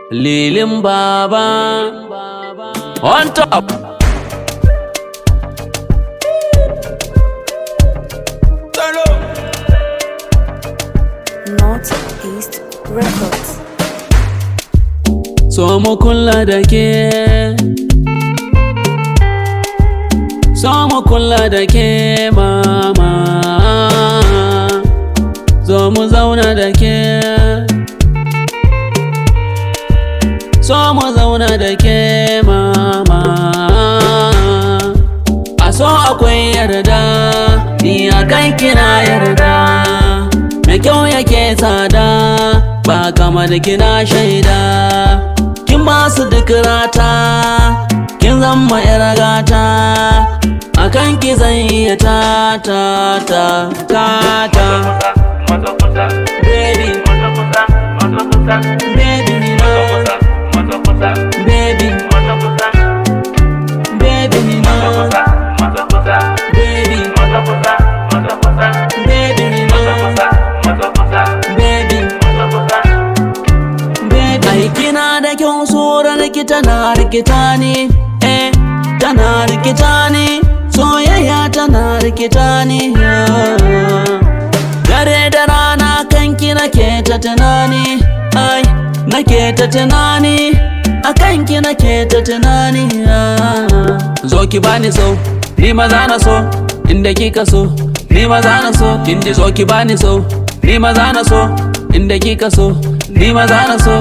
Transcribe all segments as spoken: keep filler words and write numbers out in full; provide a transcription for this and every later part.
Lilin Baba on top. Northeast Records. So mu kula da ke, so mu kula da ke mama, zo mu zauna da ke, so mu zauna da ke mama. A so akwai yarda, ni a kan kina yarda, mai kyau yake tsada, ba kamar kina shaida. Kin ba su duk rata, kin zama yar gata, a kan ki zan iya ta ta ta ta ta. Baby, baby ni na, baby, baby ni na, baby, baby ni na, baby, baby. Ai kina da kyau tsoron ki tana rikita ni, eh, tana rikita ni, soyayya tana rikita ni. Dare da rana kanki nake ta tunani, ai, nake ta tunani, a kanki nake ta tunani. Zo ki bani so, ni maza na so, inda kika so, ni maza na so, inda zo ki bani so, ni maza na so, inda kika so, ni maza na so.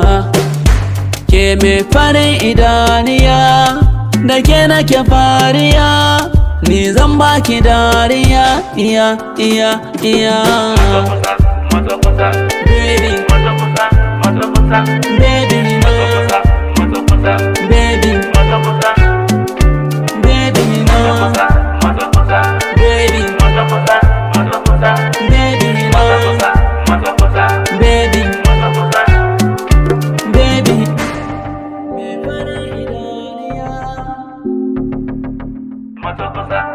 Ke me farin idaniya, da ke nake fariya, ni zan baki dariya, iya, iya, iya. Baby, baby, no. Baby, baby, no. Baby, baby, no. Baby, baby. Me farin idaniya.